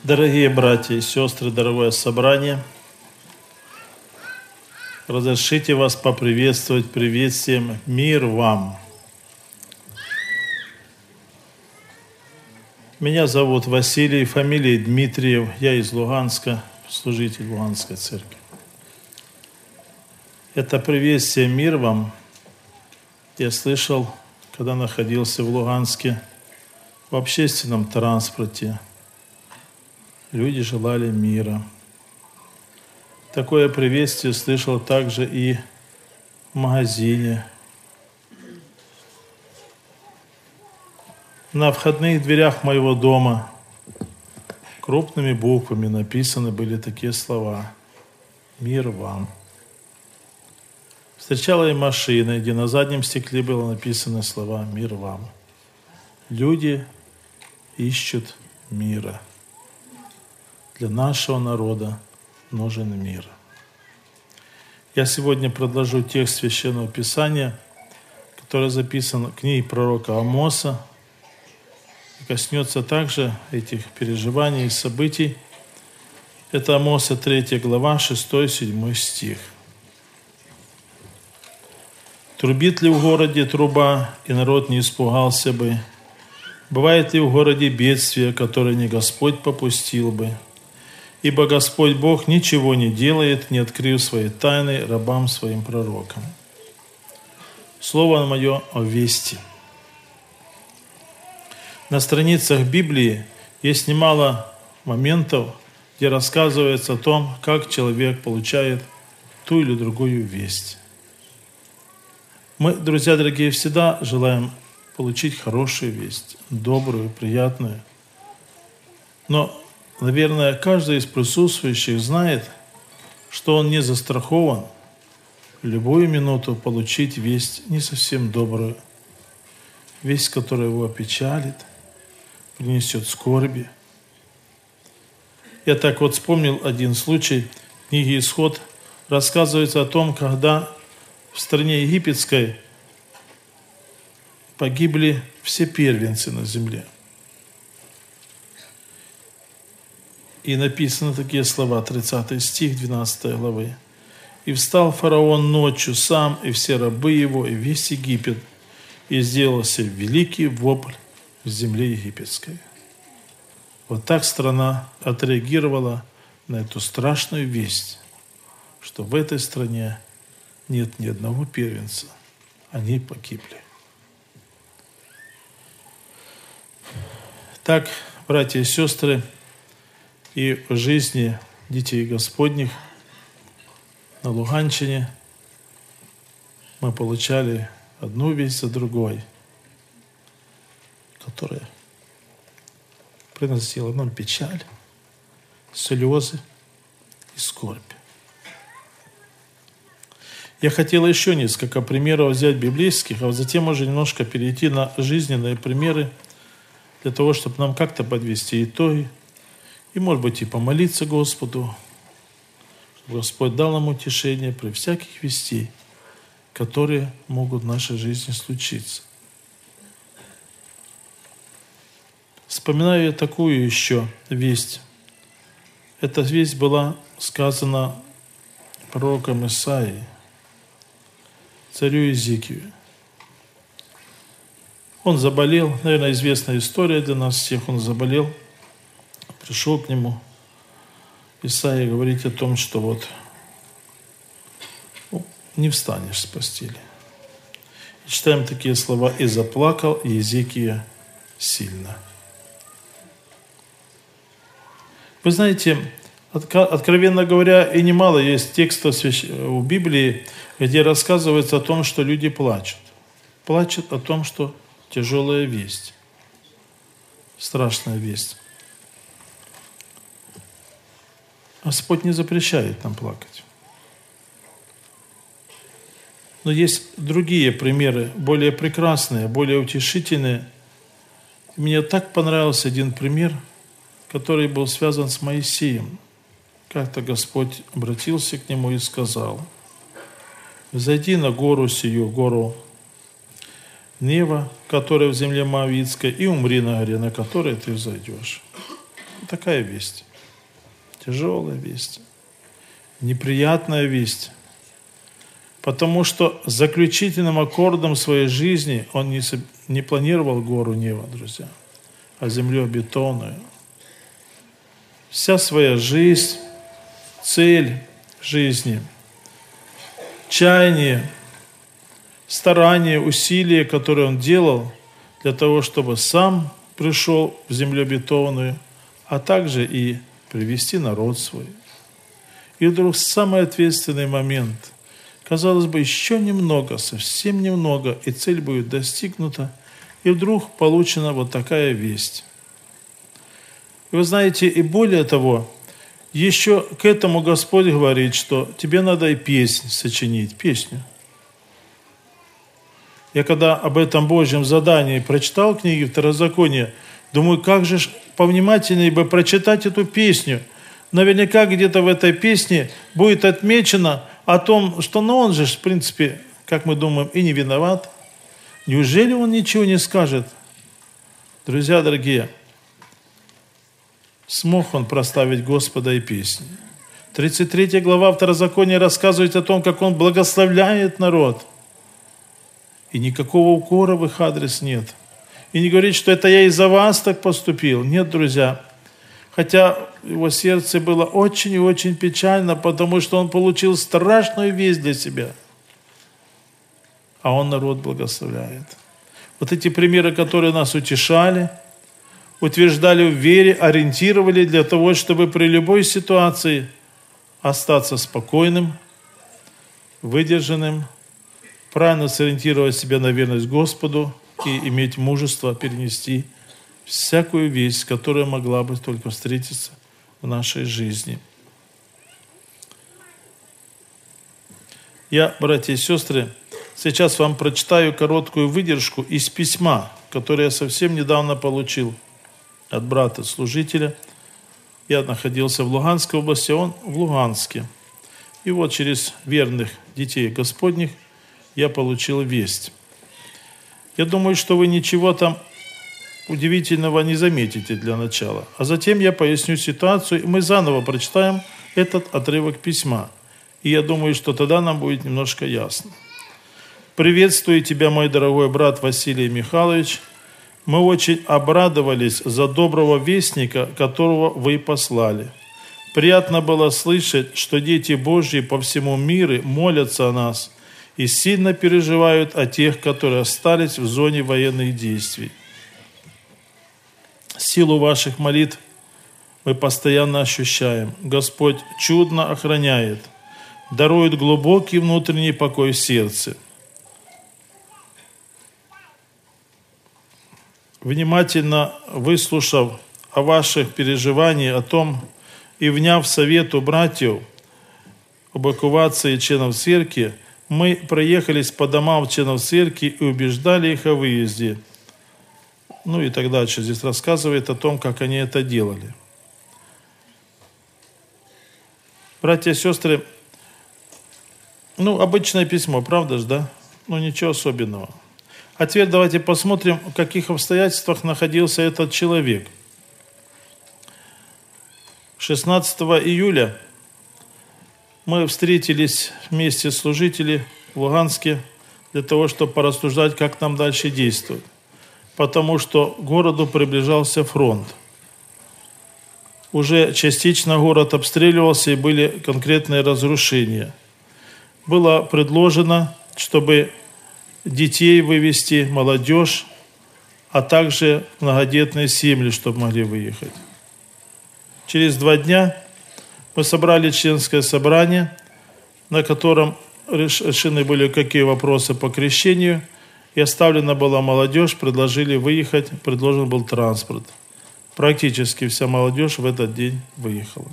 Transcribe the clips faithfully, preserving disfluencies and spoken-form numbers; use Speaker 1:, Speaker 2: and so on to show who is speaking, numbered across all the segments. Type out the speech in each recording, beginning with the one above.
Speaker 1: Дорогие братья и сестры, дорогое собрание, разрешите вас поприветствовать приветствием «Мир вам». Меня зовут Василий, фамилия Дмитриев, я из Луганска, служитель Луганской церкви. Это приветствие «Мир вам» я слышал, когда находился в Луганске в общественном транспорте. Люди желали мира. Такое приветствие слышал также и в магазине. На входных дверях моего дома крупными буквами написаны были такие слова: «Мир вам». Встречала и машины, где на заднем стекле было написано слова «Мир вам». Люди ищут мира. Для нашего народа нужен мир. Я сегодня продолжу текст Священного Писания, который записан в книге пророка Амоса, и коснется также этих переживаний и событий. Это Амоса третья глава, шестой-седьмой стих. «Трубит ли в городе труба, и народ не испугался бы? Бывает ли в городе бедствие, которое не Господь попустил бы? Ибо Господь Бог ничего не делает, не открыв свои тайны рабам своим пророкам». Слово мое о вести. На страницах Библии есть немало моментов, где рассказывается о том, как человек получает ту или другую весть. Мы, друзья дорогие, всегда желаем получить хорошую весть, добрую, приятную. Но, наверное, каждый из присутствующих знает, что он не застрахован в любую минуту получить весть не совсем добрую, весть, которая его опечалит, принесет скорби. Я так вот вспомнил один случай. В книге «Исход» рассказывается о том, когда в стране египетской погибли все первенцы на земле. И написаны такие слова, тридцатый стих двенадцатой главы. «И встал фараон ночью сам, и все рабы его, и весь Египет, и сделался великий вопль в земле египетской». Вот так страна отреагировала на эту страшную весть, что в этой стране нет ни одного первенца, они погибли. Так, братья и сестры, и в жизни детей Господних на Луганщине мы получали одну весть за другой, которая приносила нам печаль, слезы и скорбь. Я хотел еще несколько примеров взять библейских, а затем уже немножко перейти на жизненные примеры, для того, чтобы нам как-то подвести итоги, и, может быть, и помолиться Господу, чтобы Господь дал нам утешение при всяких вестей, которые могут в нашей жизни случиться. Вспоминаю я такую еще весть. Эта весть была сказана пророком Исаией, царю Иезекию. Он заболел, наверное, известная история для нас всех, он заболел, пришел к нему Исаия говорит о том, что вот ну, не встанешь с постели. И читаем такие слова: «И заплакал Иезекия сильно». Вы знаете, откровенно говоря, и немало есть текстов в Библии, где рассказывается о том, что люди плачут. Плачут о том, что тяжелая весть, страшная весть. Господь не запрещает нам плакать. Но есть другие примеры, более прекрасные, более утешительные. Мне так понравился один пример, который был связан с Моисеем. Как-то Господь обратился к нему и сказал: «Взойди на гору сию, гору Нева, которая в земле Моавитской, и умри на горе, на которой ты взойдешь». такая весть. Тяжелая весть. Неприятная весть. Потому что заключительным аккордом своей жизни он не, не планировал гору Нева, друзья, а землю обетованную. Вся своя жизнь, цель жизни, чаяние, старания, усилия, которые он делал для того, чтобы сам пришел в землю обетованную, а также и привести народ свой. И вдруг самый ответственный момент, казалось бы, еще немного, совсем немного, и цель будет достигнута, и вдруг получена вот такая весть. И вы знаете, и более того, еще к этому Господь говорит, что тебе надо и песнь сочинить, песню. Я когда об этом Божьем задании прочитал книги Второзакония, думаю, как же повнимательнее бы прочитать эту песню. Наверняка где-то в этой песне будет отмечено о том, что ну, он же, в принципе, как мы думаем, и не виноват. Неужели он ничего не скажет? Друзья дорогие, смог он прославить Господа и песни. тридцать третья глава Второзакония рассказывает о том, как он благословляет народ. И никакого укора в их адрес нет. И не говорит, что это я из-за вас так поступил. Нет, друзья. Хотя его сердце было очень и очень печально, потому что он получил страшную весть для себя. А он народ благословляет. Вот эти примеры, которые нас утешали, утверждали в вере, ориентировали для того, чтобы при любой ситуации остаться спокойным, выдержанным, правильно сориентировать себя на верность Господу и иметь мужество перенести всякую весть, которая могла бы только встретиться в нашей жизни. Я, братья и сестры, сейчас вам прочитаю короткую выдержку из письма, которое я совсем недавно получил от брата-служителя. Я находился в Луганской области, он в Луганске. И вот через верных детей Господних я получил весть. Я думаю, что вы ничего там удивительного не заметите для начала. А затем я поясню ситуацию, и мы заново прочитаем этот отрывок письма. И я думаю, что тогда нам будет немножко ясно. «Приветствую тебя, мой дорогой брат Василий Михайлович. Мы очень обрадовались за доброго вестника, которого вы послали. Приятно было слышать, что дети Божьи по всему миру молятся о нас и сильно переживают о тех, которые остались в зоне военных действий. Силу ваших молитв мы постоянно ощущаем. Господь чудно охраняет, дарует глубокий внутренний покой в сердце. Внимательно выслушав о ваших переживаниях, о том и вняв совету братьев об эвакуации членов церкви, мы проехались по домам членов церкви и убеждали их о выезде. Ну и так дальше. Здесь рассказывает о том, как они это делали. Братья и сестры, ну, обычное письмо, правда же, да? Ну, ничего особенного. А теперь давайте посмотрим, в каких обстоятельствах находился этот человек. шестнадцатого июля мы встретились вместе с служителями в Луганске для того, чтобы порассуждать, как нам дальше действовать. Потому что к городу приближался фронт. Уже частично город обстреливался и были конкретные разрушения. Было предложено, чтобы детей вывести, молодежь, а также многодетные семьи, чтобы могли выехать. Через два дня мы собрали членское собрание, на котором решены были какие вопросы по крещению, и оставлена была молодежь, предложили выехать, предложен был транспорт. Практически вся молодежь в этот день выехала.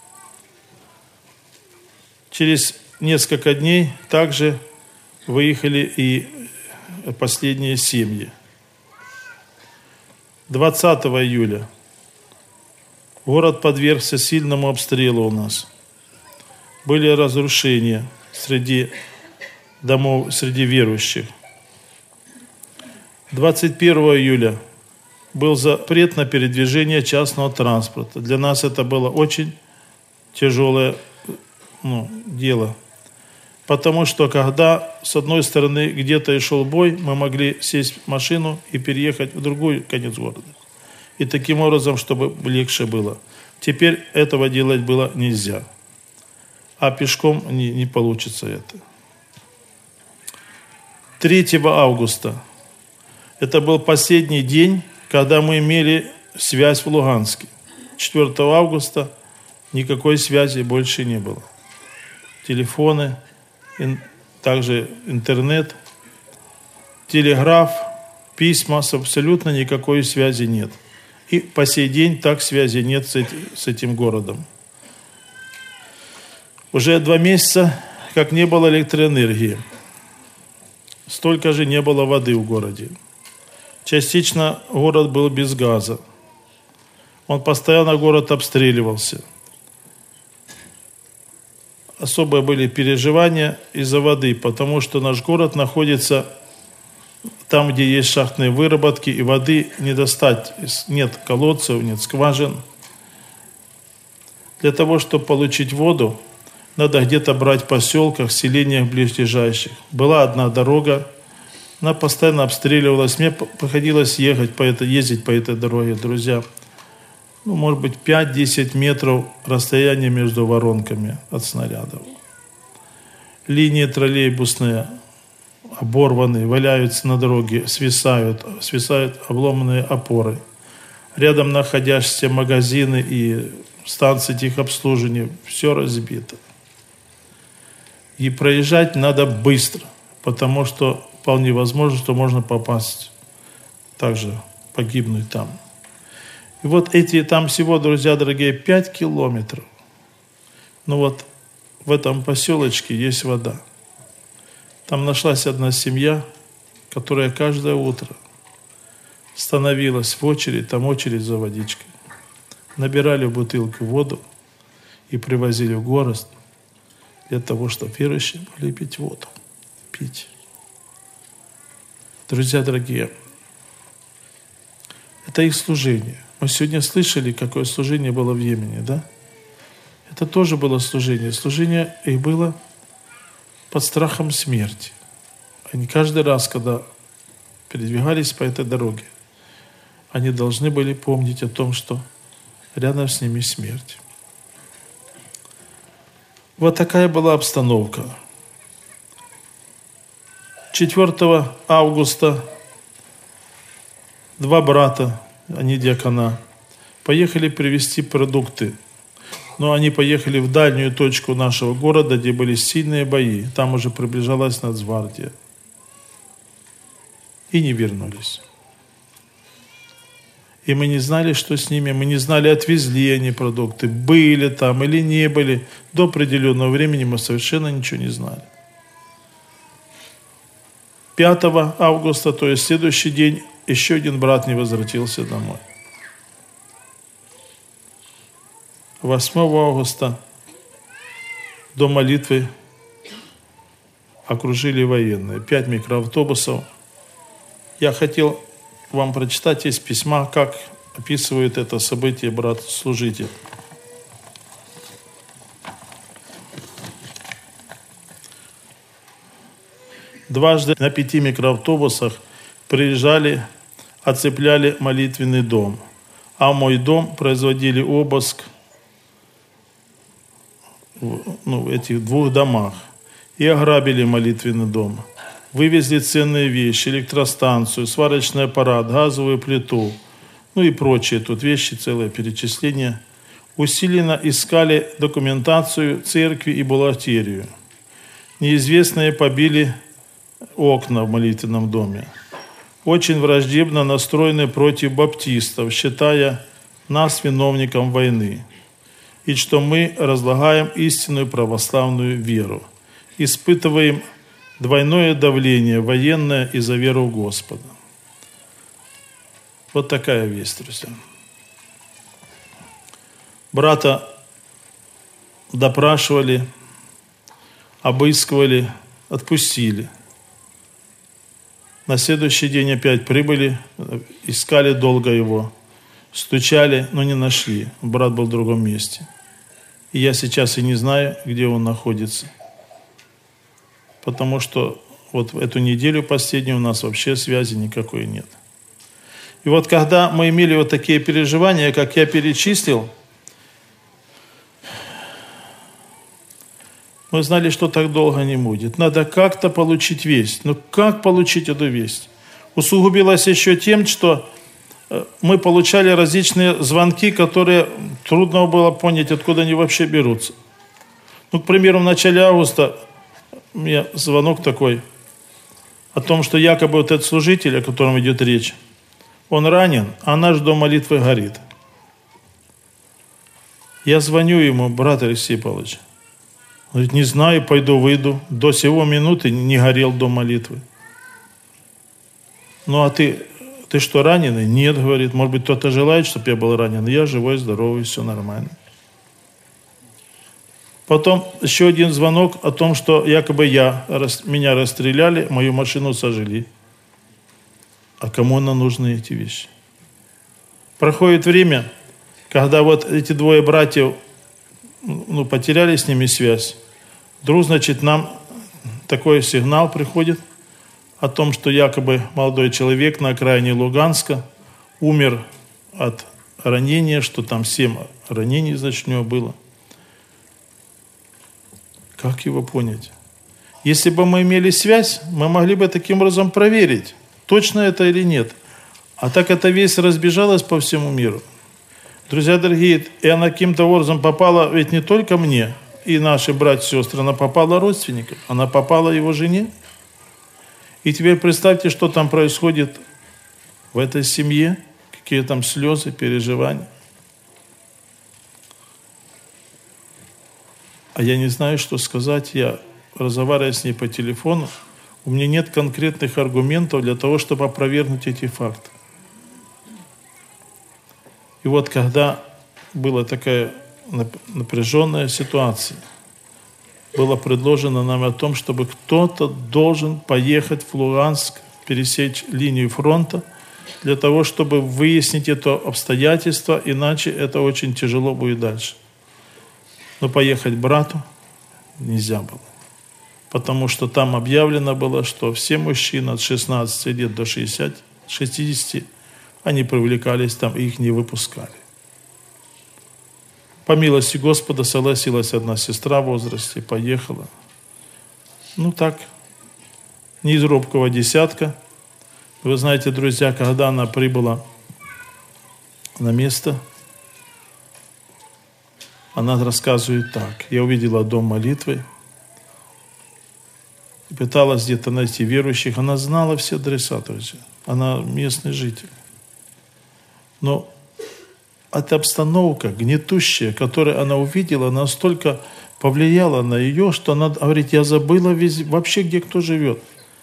Speaker 1: Через несколько дней также выехали и последние семьи. двадцатого июля город подвергся сильному обстрелу у нас. Были разрушения среди домов, среди верующих. двадцать первого июля был запрет на передвижение частного транспорта. Для нас это было очень тяжелое ну, дело. Потому что когда с одной стороны где-то и шел бой, мы могли сесть в машину и переехать в другой конец города. И таким образом, чтобы легче было. Теперь этого делать было нельзя. А пешком не, не получится это. третьего августа. Это был последний день, когда мы имели связь в Луганске. четвёртого августа никакой связи больше не было. Телефоны, ин, также интернет, телеграф, письма, с абсолютно никакой связи нет. И по сей день так связи нет с, эти, с этим городом. Уже два месяца, как не было электроэнергии, столько же не было воды в городе. Частично город был без газа. Он постоянно город обстреливался. Особые были переживания из-за воды, потому что наш город находится там, где есть шахтные выработки, и воды не достать. Нет колодцев, нет скважин. Для того, чтобы получить воду, надо где-то брать в поселках, селениях близлежащих. Была одна дорога, она постоянно обстреливалась. Мне приходилось ехать по этой, ездить по этой дороге, друзья. Ну, может быть, пять-десять метров расстояния между воронками от снарядов. Линии троллейбусные оборваны, валяются на дороге, свисают, свисают обломанные опоры. Рядом находящиеся магазины и станции техобслуживания, все разбито. И проезжать надо быстро, потому что вполне возможно, что можно попасть, также погибнуть там. И вот эти там всего, друзья дорогие, пять километров. Но вот в этом поселочке есть вода. Там нашлась одна семья, которая каждое утро становилась в очередь, там очередь за водичкой. Набирали в бутылку воду и привозили в город для того, чтобы верующие могли пить воду. Пить. Друзья дорогие, это их служение. Мы сегодня слышали, какое служение было в Йемене, да? Это тоже было служение. Служение их было под страхом смерти. Они каждый раз, когда передвигались по этой дороге, они должны были помнить о том, что рядом с ними смерть. Вот такая была обстановка. четвёртого августа два брата, они диакона, поехали привезти продукты. Но они поехали в дальнюю точку нашего города, где были сильные бои. Там уже приближалась Нацгвардия. И не вернулись. И мы не знали, что с ними. Мы не знали, отвезли они продукты, были там или не были. До определенного времени мы совершенно ничего не знали. пятого августа, то есть следующий день, еще один брат не возвратился домой. восьмого августа до молитвы окружили военные. Пять микроавтобусов. Я хотел вам прочитать из письма, как описывает это событие брат-служитель. Дважды на пяти микроавтобусах приезжали, оцепляли молитвенный дом, а в мой дом производили обыск в ну, этих двух домах и ограбили молитвенный дом. Вывезли ценные вещи, электростанцию, сварочный аппарат, газовую плиту, ну и прочие тут вещи, целое перечисление. Усиленно искали документацию церкви и бухгалтерию. Неизвестные побили окна в молитвенном доме. Очень враждебно настроены против баптистов, считая нас виновником войны. И что мы разлагаем истинную православную веру. Испытываем двойное давление военное и за веру в Господа. Вот такая весть, друзья. Брата допрашивали, обыскивали, отпустили. На следующий день опять прибыли, искали долго его, стучали, но не нашли. Брат был в другом месте. И я сейчас и не знаю, где он находится. Потому что вот эту неделю последнюю у нас вообще связи никакой нет. И вот когда мы имели вот такие переживания, как я перечислил, мы знали, что так долго не будет. Надо как-то получить весть. Но как получить эту весть? Усугубилось еще тем, что мы получали различные звонки, которые трудно было понять, откуда они вообще берутся. Ну, к примеру, в начале августа у меня звонок такой о том, что якобы вот этот служитель, о котором идет речь, он ранен, а наш дом молитвы горит. Я звоню ему: брат Алексей Павлович, он говорит: не знаю, пойду выйду. До сего минуты не горел дом молитвы. Ну а ты, ты что, раненый? Нет, говорит. Может быть, кто-то желает, чтобы я был ранен. Я живой, здоровый, все нормально. Потом еще один звонок о том, что якобы я, меня расстреляли, мою машину сожгли. А кому нам нужны эти вещи? Проходит время, когда вот эти двое братьев, ну, потеряли с ними связь. Вдруг, значит, нам такой сигнал приходит о том, что якобы молодой человек на окраине Луганска умер от ранения, что там семь ранений, значит, у него было. Как его понять? Если бы мы имели связь, мы могли бы таким образом проверить, точно это или нет. А так эта весть разбежалась по всему миру. Друзья дорогие, и она каким-то образом попала ведь не только мне и наши братья и сестры, она попала родственникам, она попала его жене. И теперь представьте, что там происходит в этой семье, какие там слезы, переживания. А я не знаю, что сказать. Я разговариваю с ней по телефону. У меня нет конкретных аргументов для того, чтобы опровергнуть эти факты. И вот когда была такая напряженная ситуация, было предложено нам о том, чтобы кто-то должен поехать в Луганск, пересечь линию фронта, для того, чтобы выяснить это обстоятельство, иначе это очень тяжело будет дальше. Но поехать брату нельзя было, потому что там объявлено было, что все мужчины от шестнадцати лет до шестидесяти, они привлекались там, и их не выпускали. По милости Господа согласилась одна сестра в возрасте, поехала. Ну так, не из робкого десятка. Вы знаете, друзья, когда она прибыла на место, она рассказывает так: я увидела дом молитвы, пыталась где-то найти верующих, она знала все адреса, друзья. Она местный житель. Но эта обстановка гнетущая, которую она увидела, настолько повлияла на ее, что она говорит: я забыла везде, вообще, где кто живет.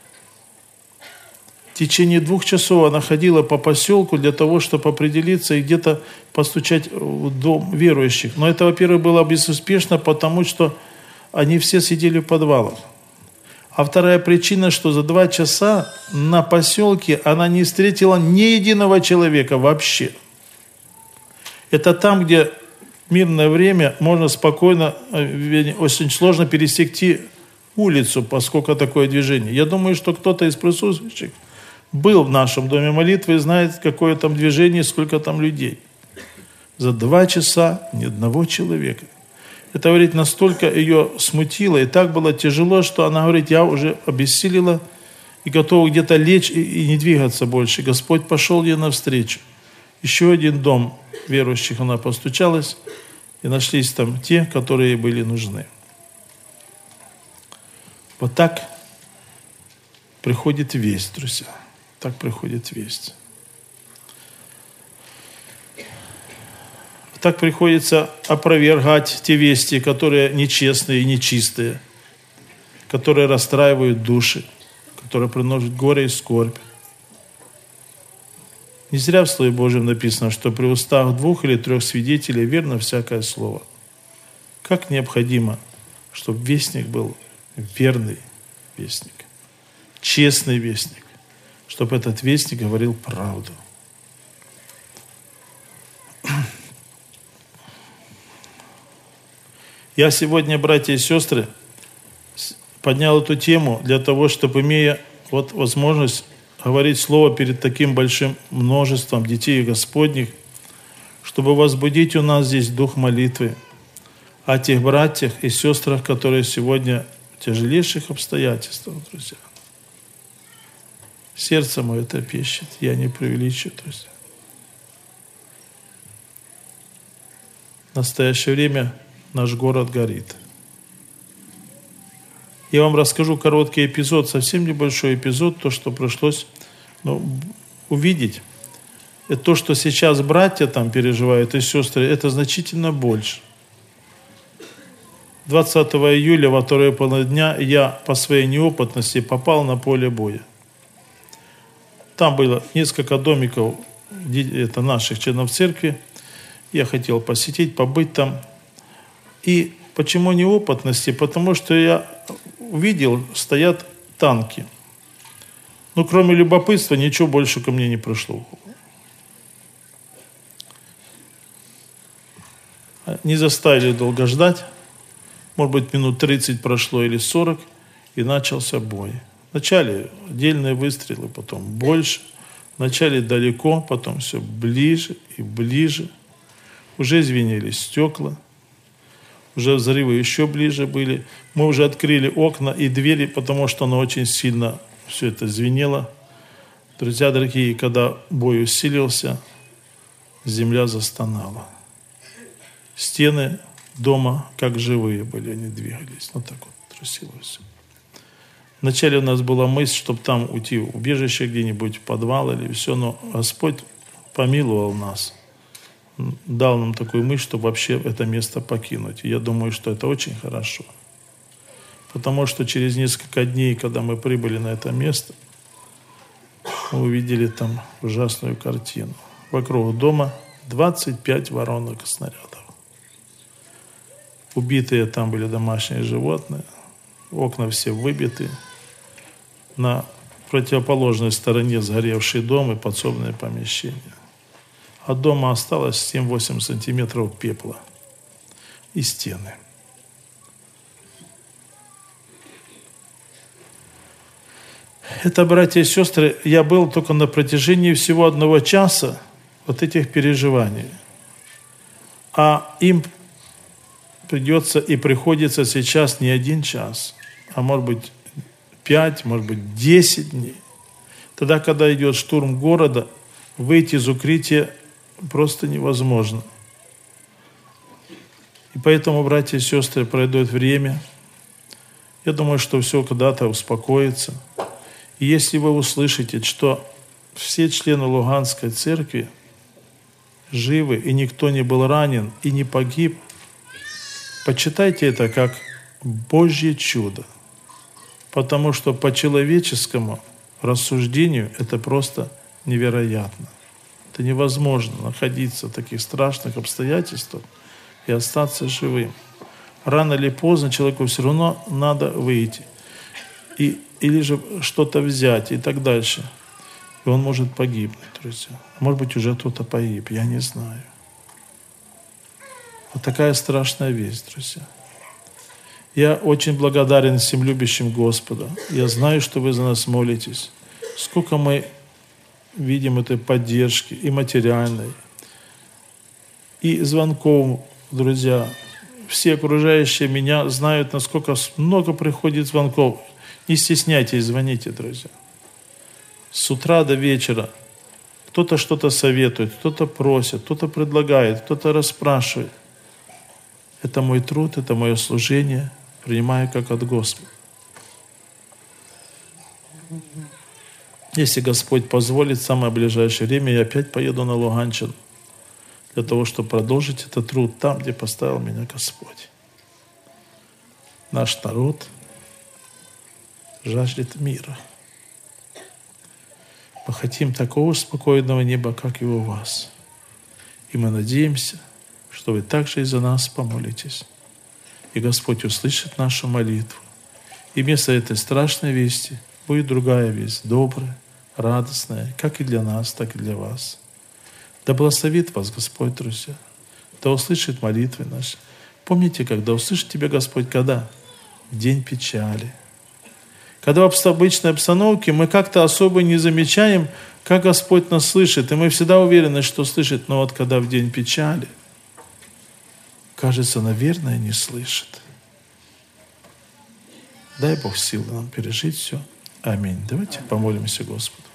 Speaker 1: В течение двух часов она ходила по поселку для того, чтобы определиться и где-то постучать в дом верующих. Но это, во-первых, было безуспешно, потому что они все сидели в подвалах. А вторая причина, что за два часа на поселке она не встретила ни единого человека вообще. Это там, где в мирное время можно спокойно, очень сложно пересекти улицу, поскольку такое движение. Я думаю, что кто-то из присутствующих был в нашем доме молитвы и знает, какое там движение, сколько там людей. За два часа ни одного человека. Это, говорит, настолько ее смутило, и так было тяжело, что она говорит: я уже обессилила и готова где-то лечь и, и не двигаться больше. Господь пошел ей навстречу. Еще один дом верующих она постучалась, и нашлись там те, которые ей были нужны. Вот так приходит весть, друзья. Так приходит весть. Так приходится опровергать те вести, которые нечестные и нечистые, которые расстраивают души, которые приносят горе и скорбь. Не зря в Слове Божьем написано, что при устах двух или трех свидетелей верно всякое слово. Как необходимо, чтобы вестник был верный вестник, честный вестник, чтобы этот вестник говорил правду. Я сегодня, братья и сестры, поднял эту тему для того, чтобы, имея вот возможность говорить слово перед таким большим множеством детей Господних, чтобы возбудить у нас здесь дух молитвы о тех братьях и сестрах, которые сегодня в тяжелейших обстоятельствах, друзья. Сердце мое трепещет, я не преувеличиваю, друзья. В настоящее время наш город горит. Я вам расскажу короткий эпизод, совсем небольшой эпизод, то, что пришлось ну, увидеть. И то, что сейчас братья там переживают и сестры, это значительно больше. двадцатого июля во второе половина дня я по своей неопытности попал на поле боя. Там было несколько домиков, это наших членов церкви. Я хотел посетить, побыть там. И почему неопытности? Потому что я увидел, стоят танки. Ну, кроме любопытства, ничего больше ко мне не пришло. Не заставили долго ждать. Может быть, минут тридцать прошло или сорок, и начался бой. Вначале отдельные выстрелы, потом больше. Вначале далеко, потом все ближе и ближе. Уже звенели стекла. Уже взрывы еще ближе были. Мы уже открыли окна и двери, потому что оно очень сильно все это звенело. Друзья дорогие, когда бой усилился, земля застонала. Стены дома как живые были, они двигались. Ну так вот, трусило все. Вначале у нас была мысль, чтобы там уйти в убежище где-нибудь, в подвал или все, но Господь помиловал нас. Дал нам такую мысль, чтобы вообще это место покинуть. И я думаю, что это очень хорошо. Потому что через несколько дней, когда мы прибыли на это место, мы увидели там ужасную картину. Вокруг дома двадцать пять воронок снарядов. Убитые там были домашние животные. Окна все выбиты. На противоположной стороне сгоревший дом и подсобное помещение. От дома осталось семь-восемь сантиметров пепла и стены. Это, братья и сестры, я был только на протяжении всего одного часа вот этих переживаний. А им придется и приходится сейчас не один час, а может быть пять, может быть десять дней. Тогда, когда идет штурм города, выйти из укрытия просто невозможно. И поэтому, братья и сестры, пройдет время. Я думаю, что все когда-то успокоится. И если вы услышите, что все члены Луганской церкви живы, и никто не был ранен, и не погиб, почитайте это как Божье чудо. Потому что по человеческому рассуждению это просто невероятно. Это невозможно находиться в таких страшных обстоятельствах и остаться живым. Рано или поздно человеку все равно надо выйти. И, или же что-то взять и так дальше. И он может погибнуть, друзья. Может быть, уже кто-то погиб, я не знаю. Вот такая страшная весть, друзья. Я очень благодарен всем любящим Господа. Я знаю, что вы за нас молитесь. Сколько мы видим этой поддержки и материальной, и звонков, друзья. Все окружающие меня знают, насколько много приходит звонков. Не стесняйтесь, звоните, друзья. С утра до вечера кто-то что-то советует, кто-то просит, кто-то предлагает, кто-то расспрашивает. Это мой труд, это мое служение. Принимаю как от Господа. Если Господь позволит, в самое ближайшее время я опять поеду на Луганщину для того, чтобы продолжить этот труд там, где поставил меня Господь. Наш народ жаждет мира. Мы хотим такого спокойного неба, как и у вас. И мы надеемся, что вы также и за нас помолитесь. И Господь услышит нашу молитву. И вместо этой страшной вести будет другая весть, добрая, радостное, как и для нас, так и для вас. Да благословит вас Господь, друзья. Да услышит молитвы наши. Помните, когда услышит тебя Господь, когда? В день печали. Когда в обычной обстановке мы как-то особо не замечаем, как Господь нас слышит, и мы всегда уверены, что слышит, но вот когда в день печали, кажется, наверное, не слышит. Дай Бог силы нам пережить все. Аминь. Давайте помолимся Господу.